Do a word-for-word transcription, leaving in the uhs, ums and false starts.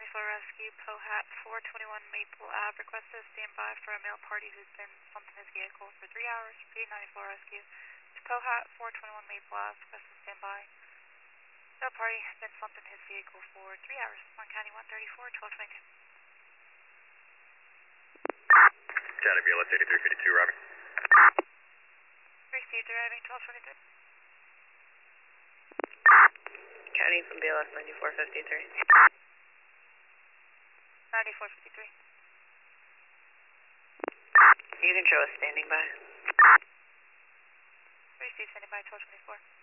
ninety-four Rescue, Pohat four twenty-one Maple Ave, requested a standby for a male party who's been slumped in his vehicle for three hours. Repeat, ninety-four Rescue to Pohat four twenty-one Maple Ave, requested standby. Male party has been slumped in his vehicle for three hours. One County one thirty-four, twelve twenty-two. County B L S eighty-three fifty-two, Robert. Received, arriving twelve twenty-three. County from B L S ninety-four fifty-three. ninety-four fifty-three. You can show us standing by. Received, standing by twelve twenty-four.